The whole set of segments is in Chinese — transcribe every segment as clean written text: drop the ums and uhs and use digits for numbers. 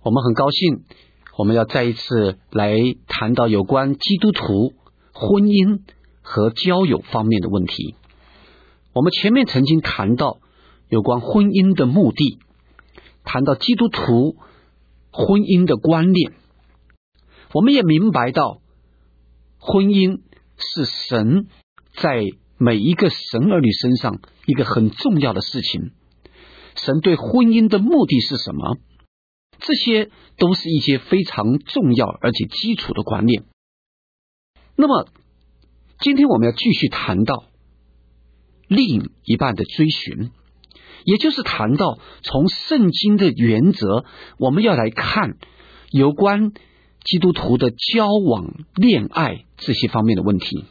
我们很高兴，我们要再一次来谈到有关基督徒婚姻和交友方面的问题。我们前面曾经谈到有关婚姻的目的，谈到基督徒婚姻的观念，我们也明白到婚姻是神在每一个神儿女身上一个很重要的事情。神对婚姻的目的是什么？这些都是一些非常重要而且基础的观念。那么今天我们要继续谈到另一半的追寻，也就是谈到从圣经的原则，我们要来看有关基督徒的交往、恋爱这些方面的问题。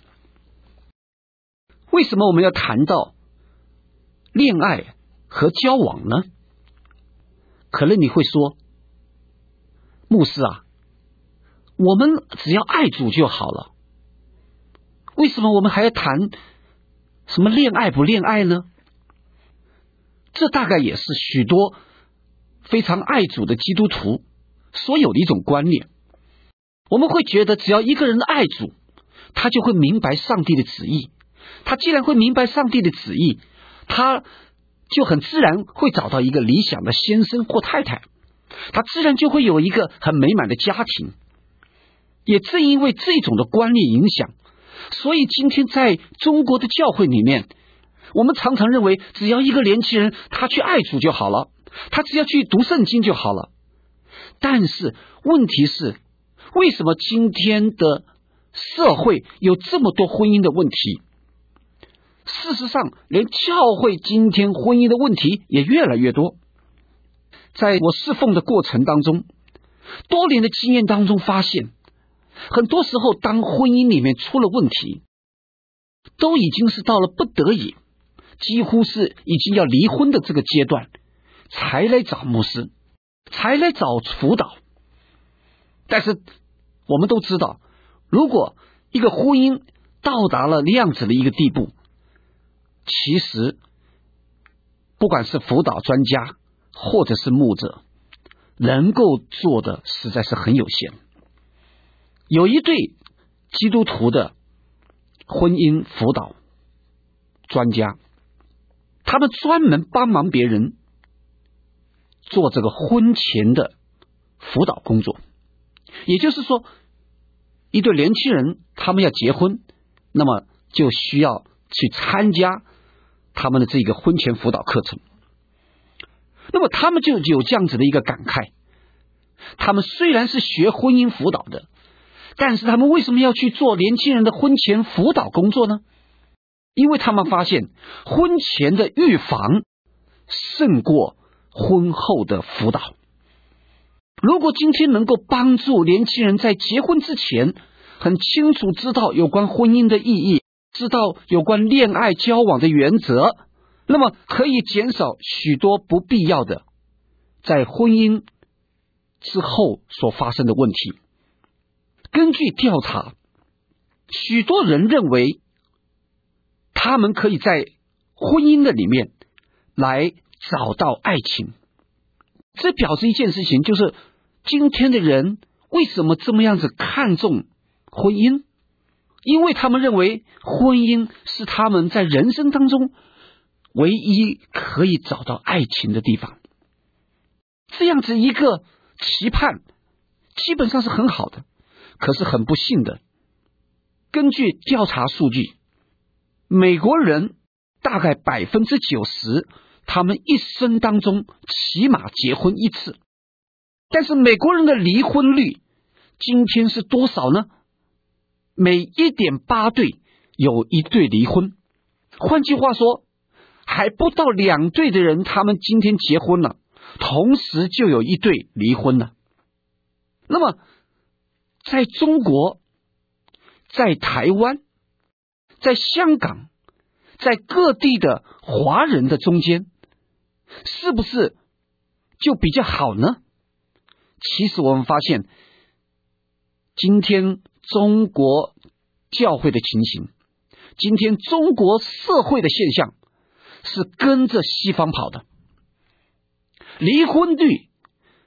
为什么我们要谈到恋爱和交往呢？可能你会说，牧师啊，我们只要爱主就好了，为什么我们还要谈什么恋爱不恋爱呢？这大概也是许多非常爱主的基督徒所有的一种观念。我们会觉得只要一个人爱主，他就会明白上帝的旨意，他既然会明白上帝的旨意，他就很自然会找到一个理想的先生或太太，他自然就会有一个很美满的家庭。也正因为这种的观念影响，所以今天在中国的教会里面，我们常常认为只要一个年轻人他去爱主就好了，他只要去读圣经就好了。但是问题是，为什么今天的社会有这么多婚姻的问题？事实上，连教会今天婚姻的问题也越来越多。在我侍奉的过程当中，多年的经验当中发现，很多时候当婚姻里面出了问题，都已经是到了不得已，几乎是已经要离婚的这个阶段，才来找牧师，才来找辅导。但是我们都知道，如果一个婚姻到达了那样子的一个地步，其实不管是辅导专家或者是牧者，能够做的实在是很有限。有一对基督徒的婚姻辅导专家，他们专门帮忙别人做这个婚前的辅导工作。也就是说，一对年轻人他们要结婚，那么就需要去参加他们的这个婚前辅导课程。那么他们就有这样子的一个感慨，他们虽然是学婚姻辅导的，但是他们为什么要去做年轻人的婚前辅导工作呢？因为他们发现婚前的预防胜过婚后的辅导。如果今天能够帮助年轻人在结婚之前很清楚知道有关婚姻的意义，知道有关恋爱交往的原则，那么可以减少许多不必要的在婚姻之后所发生的问题。根据调查，许多人认为他们可以在婚姻的里面来找到爱情。这表示一件事情，就是今天的人为什么这么样子看重婚姻？因为他们认为婚姻是他们在人生当中唯一可以找到爱情的地方。这样子一个期盼基本上是很好的，可是很不幸的，根据调查数据，美国人大概90%他们一生当中起码结婚一次。但是美国人的离婚率今天是多少呢？每 1.8 对有一对离婚。换句话说，还不到2对的人他们今天结婚了，同时就有一对离婚了。那么在中国，在台湾，在香港，在各地的华人的中间，是不是就比较好呢？其实我们发现，今天中国教会的情形，今天中国社会的现象是跟着西方跑的。离婚率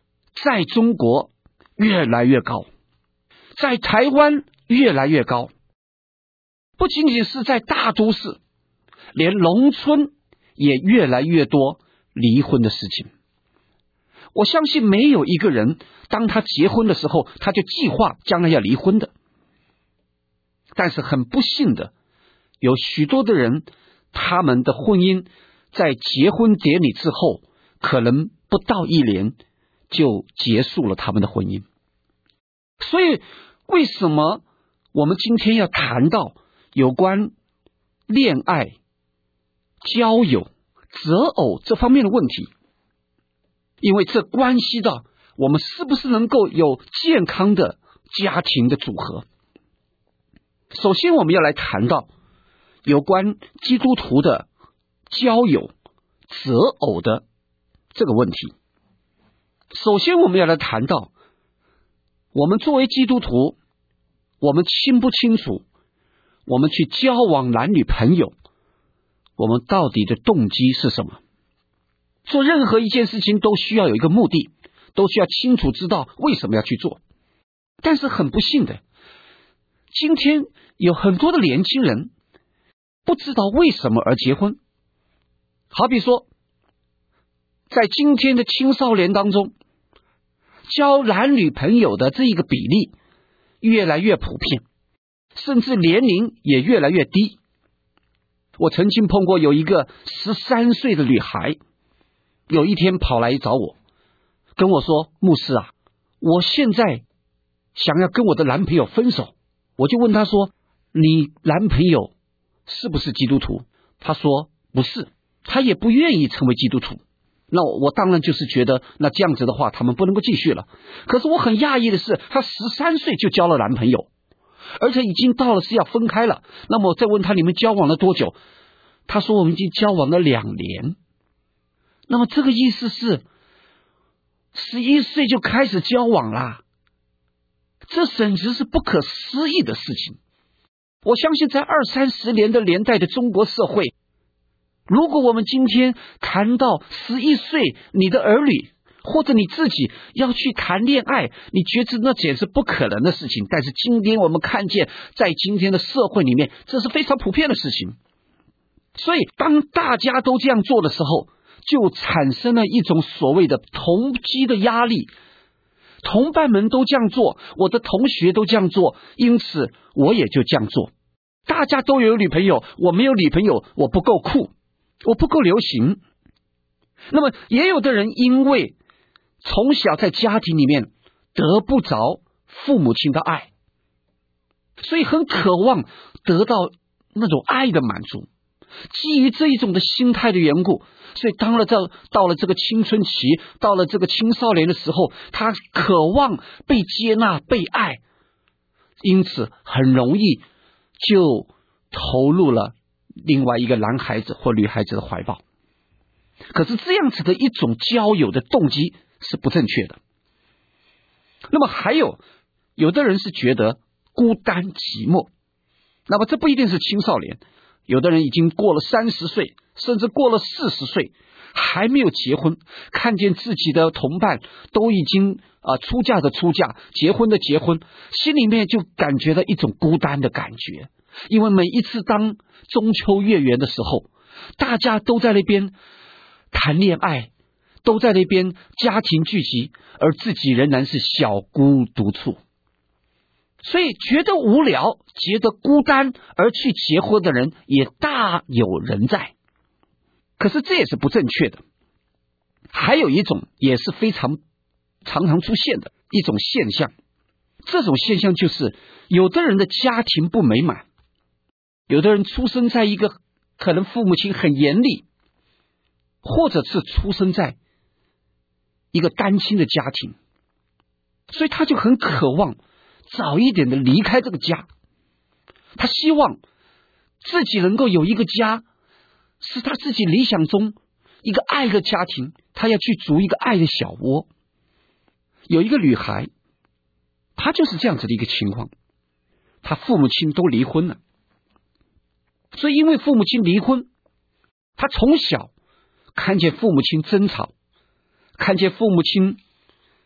在中国越来越高，在台湾越来越高，不仅仅是在大都市，连农村也越来越多离婚的事情。我相信没有一个人当他结婚的时候他就计划将来要离婚的，但是很不幸的，有许多的人他们的婚姻在结婚典礼之后可能不到1年就结束了他们的婚姻。所以为什么我们今天要谈到有关恋爱、交友、择偶这方面的问题？因为这关系到我们是不是能够有健康的家庭的组合。首先我们要来谈到有关基督徒的交友、择偶的这个问题。首先我们要来谈到，我们作为基督徒，我们清不清楚我们去交往男女朋友，我们到底的动机是什么？做任何一件事情都需要有一个目的，都需要清楚知道为什么要去做。但是很不幸的，今天有很多的年轻人不知道为什么而结婚。好比说，在今天的青少年当中，交男女朋友的这一个比例越来越普遍，甚至年龄也越来越低。我曾经碰过有一个13岁的女孩，有一天跑来找我，跟我说，牧师啊，我现在想要跟我的男朋友分手。我就问她说，你男朋友是不是基督徒？她说不是，他也不愿意成为基督徒。那我当然就是觉得，那这样子的话他们不能够继续了。可是我很讶异的是，她13岁就交了男朋友，而且已经到了是要分开了。那么我再问她，你们交往了多久？她说我们已经交往了2年。那么这个意思是11岁就开始交往啦，这简直是不可思议的事情。我相信在20-30年的年代的中国社会，如果我们今天谈到11岁你的儿女或者你自己要去谈恋爱，你觉得那简直不可能的事情。但是今天我们看见在今天的社会里面，这是非常普遍的事情。所以当大家都这样做的时候，就产生了一种所谓的同机的压力。同伴们都这样做，我的同学都这样做，因此我也就这样做。大家都有女朋友，我没有女朋友，我不够酷，我不够流行。那么也有的人因为从小在家庭里面得不着父母亲的爱，所以很渴望得到那种爱的满足。基于这一种的心态的缘故，所以到了这个青春期，到了这个青少年的时候，他渴望被接纳、被爱，因此很容易就投入了另外一个男孩子或女孩子的怀抱。可是这样子的一种交友的动机是不正确的。那么还有的人是觉得孤单寂寞，那么这不一定是青少年，有的人已经过了30岁，甚至过了40岁，还没有结婚，看见自己的同伴都已经出嫁的出嫁，结婚的结婚，心里面就感觉到一种孤单的感觉。因为每一次当中秋月圆的时候，大家都在那边谈恋爱，都在那边家庭聚集，而自己仍然是小孤独处。所以觉得无聊，觉得孤单而去结婚的人也大有人在。可是这也是不正确的。还有一种也是非常常常出现的一种现象，这种现象就是有的人的家庭不美满，有的人出生在一个可能父母亲很严厉，或者是出生在一个单亲的家庭，所以他就很渴望早一点的离开这个家，他希望自己能够有一个家，是他自己理想中一个爱的家庭，他要去筑一个爱的小窝。有一个女孩，她就是这样子的一个情况，她父母亲都离婚了，所以因为父母亲离婚，她从小看见父母亲争吵，看见父母亲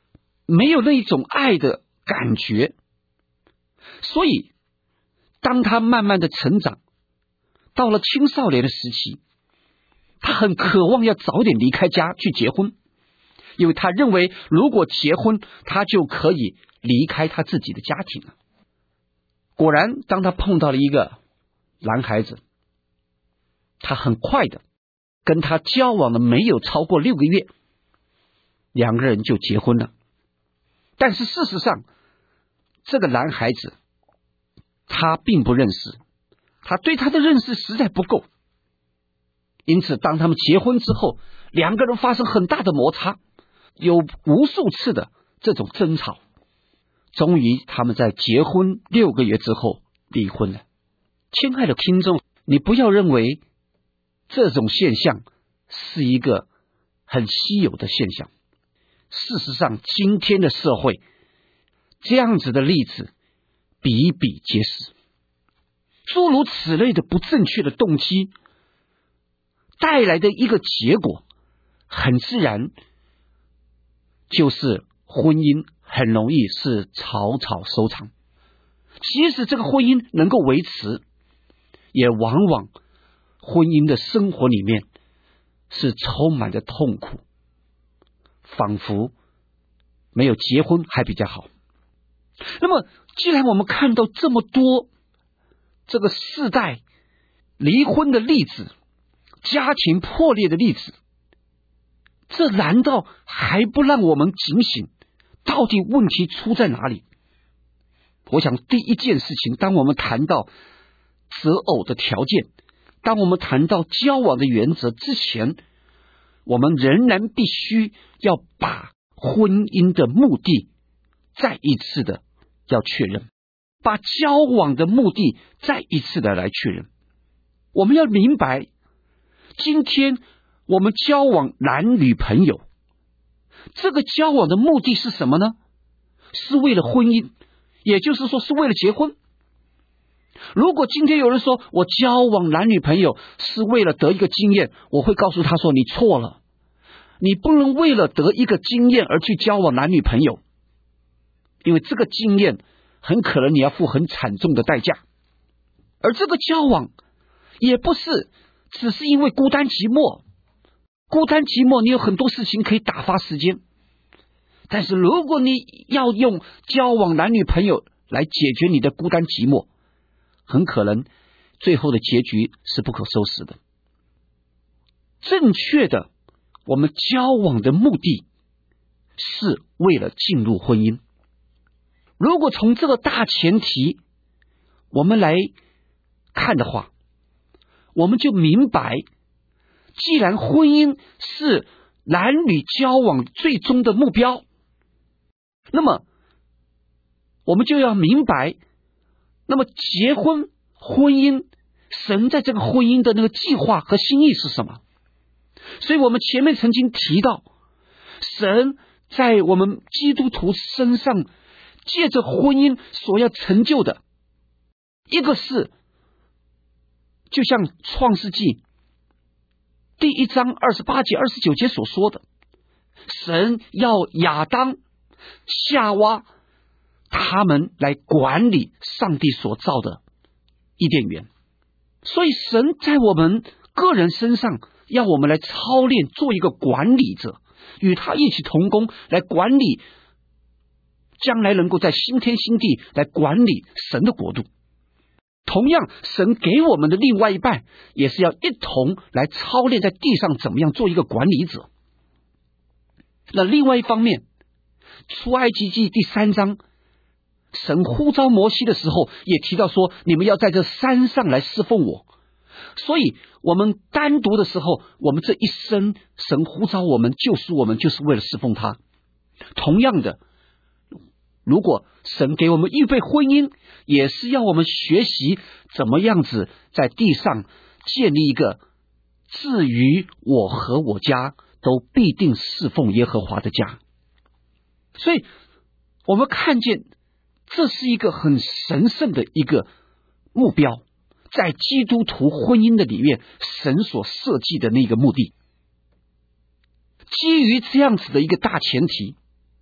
没有那一种爱的感觉。所以当他慢慢的成长，到了青少年的时期，他很渴望要早点离开家去结婚，因为他认为如果结婚，他就可以离开他自己的家庭了。果然，当他碰到了一个男孩子，他很快的跟他交往了没有超过6个月，两个人就结婚了。但是事实上，这个男孩子他并不认识，他对他的认识实在不够，因此当他们结婚之后，两个人发生很大的摩擦，有无数次的这种争吵，终于他们在结婚6个月之后离婚了。亲爱的听众，你不要认为这种现象是一个很稀有的现象，事实上今天的社会这样子的例子比比皆是。诸如此类的不正确的动机带来的一个结果，很自然就是婚姻很容易是草草收场。即使这个婚姻能够维持，也往往婚姻的生活里面是充满着痛苦，仿佛没有结婚还比较好。那么既然我们看到这么多这个世代离婚的例子，家庭破裂的例子，这难道还不让我们警醒，到底问题出在哪里？我想第一件事情，当我们谈到择偶的条件，当我们谈到交往的原则之前，我们仍然必须要把婚姻的目的再一次的要确认，把交往的目的再一次的来确认。我们要明白，今天我们交往男女朋友，这个交往的目的是什么呢？是为了婚姻，也就是说是为了结婚。如果今天有人说我交往男女朋友是为了得一个经验，我会告诉他说你错了，你不能为了得一个经验而去交往男女朋友，因为这个经验很可能你要付很惨重的代价。而这个交往也不是只是因为孤单寂寞，孤单寂寞你有很多事情可以打发时间，但是如果你要用交往男女朋友来解决你的孤单寂寞，很可能最后的结局是不可收拾的。正确的，我们交往的目的是为了进入婚姻。如果从这个大前提我们来看的话，我们就明白，既然婚姻是男女交往最终的目标，那么我们就要明白，那么结婚婚姻，神在这个婚姻的那个计划和心意是什么？所以我们前面曾经提到，神在我们基督徒身上借着婚姻所要成就的，一个是就像创世纪第1章28节29节所说的，神要亚当夏娃他们来管理上帝所造的伊甸园。所以神在我们个人身上要我们来操练做一个管理者，与他一起同工，来管理将来能够在新天新地来管理神的国度。同样，神给我们的另外一半也是要一同来操练在地上怎么样做一个管理者。那另外一方面，出埃及记第3章神呼召摩西的时候也提到说，你们要在这山上来侍奉我。所以我们单独的时候，我们这一生神呼召我们救赎我们，就是为了侍奉他。同样的，如果神给我们预备婚姻，也是要我们学习怎么样子在地上建立一个至于我和我家都必定侍奉耶和华的家。所以我们看见这是一个很神圣的一个目标，在基督徒婚姻的里面神所设计的那个目的。基于这样子的一个大前提，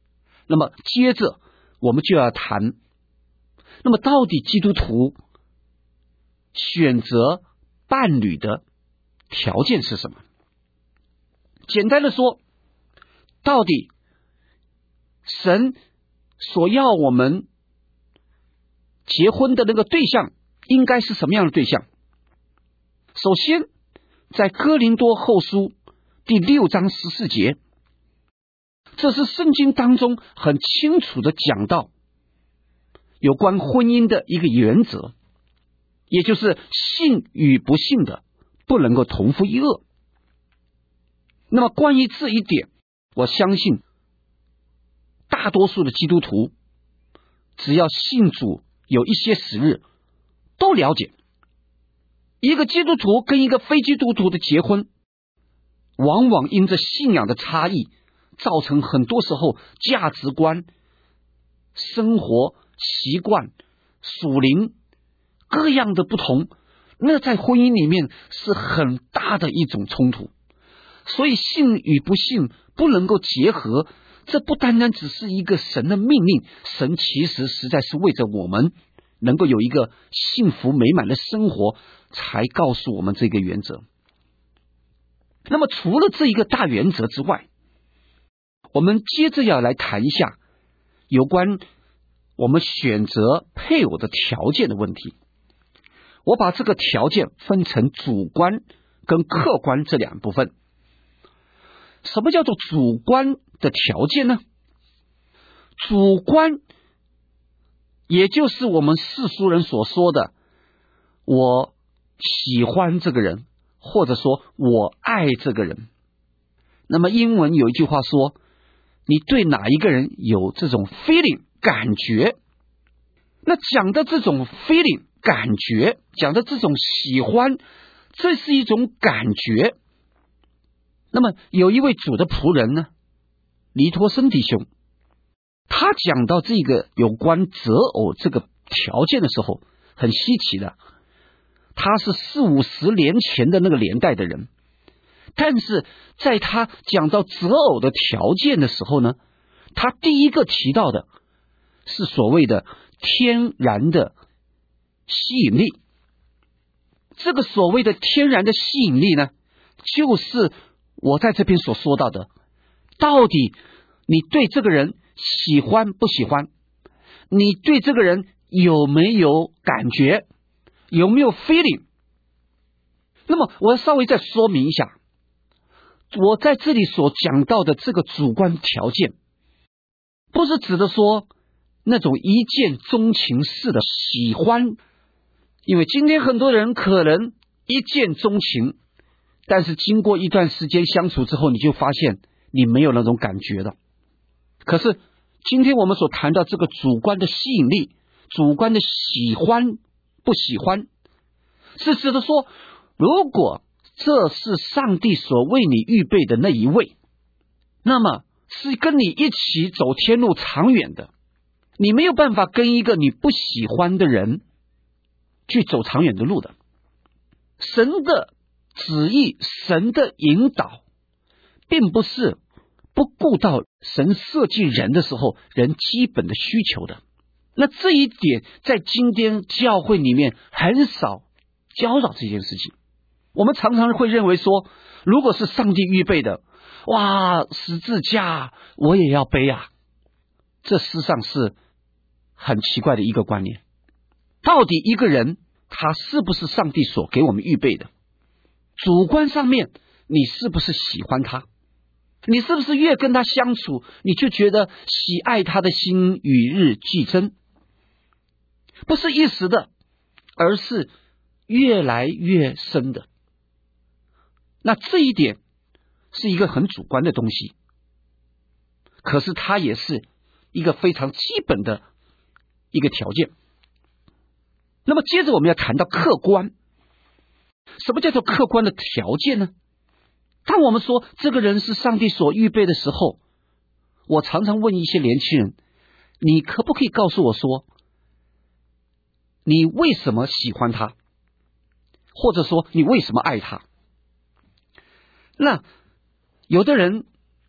那么接着我们就要谈，那么到底基督徒选择伴侣的条件是什么？简单的说，到底神所要我们结婚的那个对象应该是什么样的对象？首先，在哥林多后书第6章14节，这是圣经当中很清楚的讲到有关婚姻的一个原则，也就是信与不信的不能够同父一轭。那么关于这一点，我相信大多数的基督徒只要信主有一些时日都了解，一个基督徒跟一个非基督徒的结婚，往往因着信仰的差异，造成很多时候价值观、生活习惯、属灵各样的不同，那在婚姻里面是很大的一种冲突。所以信与不信不能够结合，这不单单只是一个神的命令，神其实实在是为着我们能够有一个幸福美满的生活才告诉我们这个原则。那么除了这一个大原则之外，我们接着要来谈一下有关我们选择配偶的条件的问题。我把这个条件分成主观跟客观这两部分。什么叫做主观的条件呢？主观也就是我们世俗人所说的我喜欢这个人，或者说我爱这个人。那么英文有一句话说，你对哪一个人有这种 feeling 感觉，那讲的这种 feeling 感觉，讲的这种喜欢，这是一种感觉。那么有一位主的仆人呢，尼托生弟兄，他讲到这个有关择偶这个条件的时候，很稀奇的，他是40-50年前的那个年代的人，但是在他讲到择偶的条件的时候呢，他第一个提到的是所谓的天然的吸引力。这个所谓的天然的吸引力呢，就是我在这边所说到的，到底你对这个人喜欢不喜欢，你对这个人有没有感觉，有没有 feeling。 那么我要稍微再说明一下，我在这里所讲到的这个主观条件，不是指的说那种一见钟情式的喜欢，因为今天很多人可能一见钟情，但是经过一段时间相处之后，你就发现你没有那种感觉了。可是今天我们所谈到这个主观的吸引力，主观的喜欢不喜欢，是指的说，如果这是上帝所为你预备的那一位，那么是跟你一起走天路长远的，你没有办法跟一个你不喜欢的人去走长远的路的。神的旨意，神的引导，并不是不顾到神设计人的时候人基本的需求的。那这一点在今天教会里面很少教导这件事情。我们常常会认为说，如果是上帝预备的，哇，十字架我也要背啊，这事实上是很奇怪的一个观念。到底一个人他是不是上帝所给我们预备的？主观上面你是不是喜欢他？你是不是越跟他相处，你就觉得喜爱他的心与日俱增？不是一时的，而是越来越深的。那这一点是一个很主观的东西，可是它也是一个非常基本的一个条件。那么接着我们要谈到客观。什么叫做客观的条件呢？当我们说这个人是上帝所预备的时候，我常常问一些年轻人，你可不可以告诉我说，你为什么喜欢他，或者说你为什么爱他？那有的人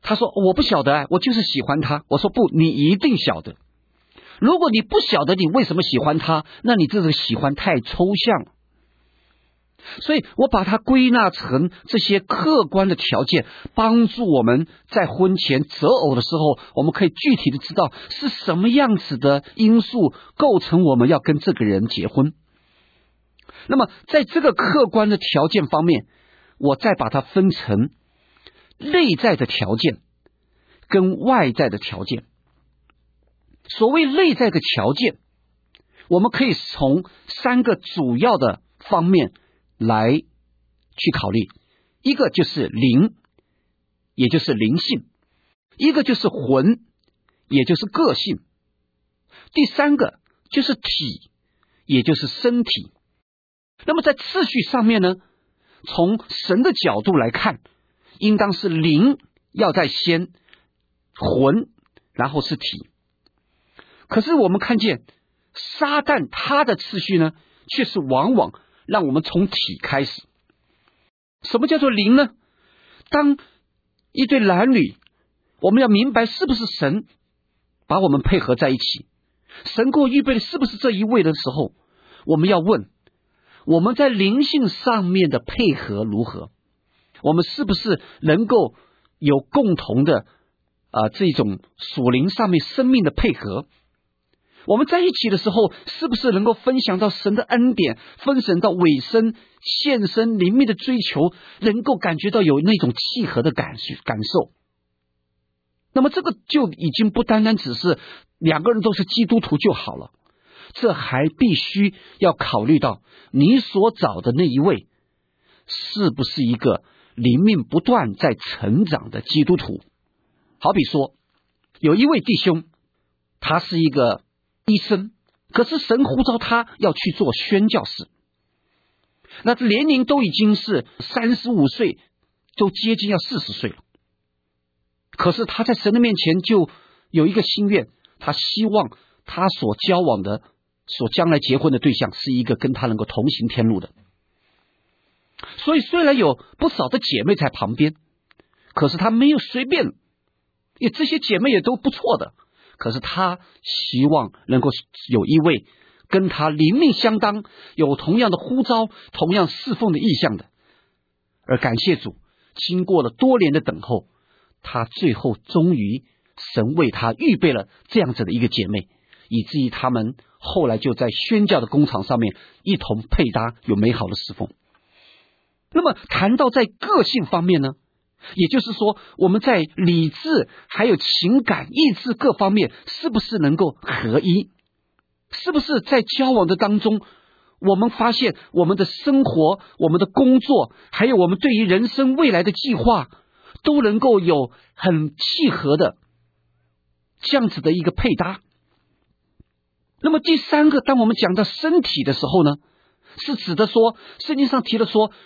他说我不晓得，我就是喜欢他。我说不，你一定晓得。如果你不晓得你为什么喜欢他，那你这个喜欢太抽象了。所以我把它归纳成这些客观的条件，帮助我们在婚前择偶的时候，我们可以具体的知道是什么样子的因素构成我们要跟这个人结婚。那么在这个客观的条件方面，我再把它分成内在的条件跟外在的条件。所谓内在的条件，我们可以从3个主要的方面来去考虑。一个就是灵，也就是灵性；一个就是魂，也就是个性；第3个就是体，也就是身体。那么在次序上面呢，从神的角度来看，应当是灵要在先，魂然后是体。可是我们看见撒旦他的次序呢，却是往往让我们从体开始。什么叫做灵呢？当一对男女，我们要明白是不是神把我们配合在一起，神给我预备的是不是这一位的时候，我们要问，我们在灵性上面的配合如何？我们是不是能够有共同的这种属灵上面生命的配合？我们在一起的时候，是不是能够分享到神的恩典，分享到委身、献身、灵命的追求，能够感觉到有那种契合的感受？那么这个就已经不单单只是2个人都是基督徒就好了，这还必须要考虑到你所找的那一位是不是一个灵命不断在成长的基督徒。好比说有一位弟兄，他是一个医生，可是神呼召他要去做宣教士，那这年龄都已经是35岁，都接近要40岁了。可是他在神的面前就有一个心愿，他希望他所交往的、所将来结婚的对象是一个跟他能够同行天路的。所以虽然有不少的姐妹在旁边，可是他没有随便，因为这些姐妹也都不错的，可是他希望能够有一位跟他灵命相当，有同样的呼召、同样侍奉的意向的。而感谢主，经过了多年的等候，他最后终于神为他预备了这样子的一个姐妹，以至于他们后来就在宣教的工厂上面一同配搭，有美好的侍奉。那么谈到在个性方面呢，也就是说我们在理智还有情感意志各方面是不是能够合一，是不是在交往的当中，我们发现我们的生活、我们的工作，还有我们对于人生未来的计划，都能够有很契合的这样子的一个配搭。那么第3个，当我们讲到身体的时候呢，是指的说圣经上提了说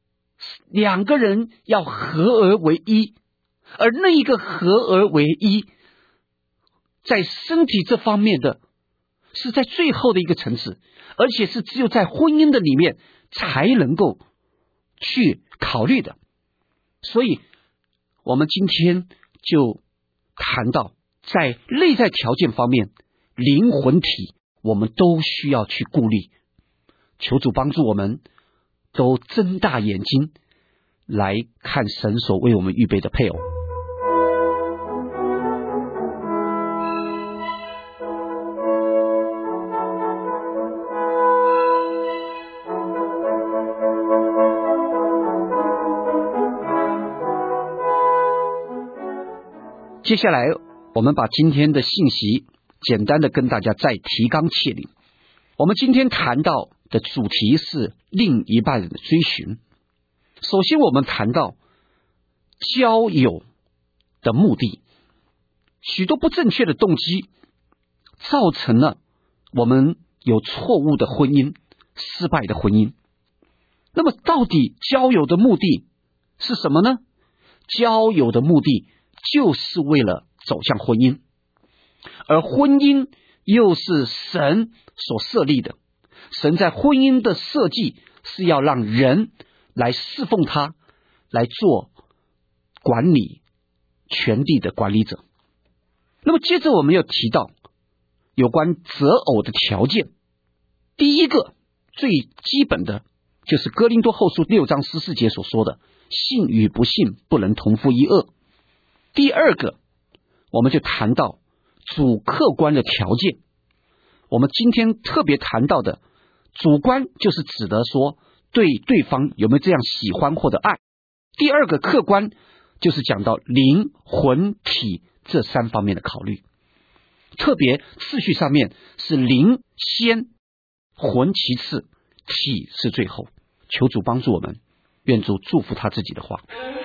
2个人要合而为一，而那一个合而为一在身体这方面的是在最后的一个层次，而且是只有在婚姻的里面才能够去考虑的。所以我们今天就谈到在内在条件方面，灵魂体我们都需要去顾虑。求主帮助我们都睁大眼睛来看神所为我们预备的配偶。接下来我们把今天的信息简单的跟大家再提纲挈领。我们今天谈到的主题是另一半的追寻。首先我们谈到交友的目的，许多不正确的动机造成了我们有错误的婚姻、失败的婚姻。那么到底交友的目的是什么呢？交友的目的就是为了走向婚姻，而婚姻又是神所设立的。神在婚姻的设计是要让人来侍奉他，来做管理、 全地的管理者。那么接着我们又提到有关择偶的条件，第一个最基本的就是哥林多后书6章14节所说的信与不信不能同负一軛。第二个我们就谈到主客观的条件，我们今天特别谈到的主观就是指的说对对方有没有这样喜欢或者爱，第二个客观就是讲到灵魂体这3方面的考虑，特别次序上面是灵先，魂其次，体是最后。求主帮助我们，愿主祝福他自己的话。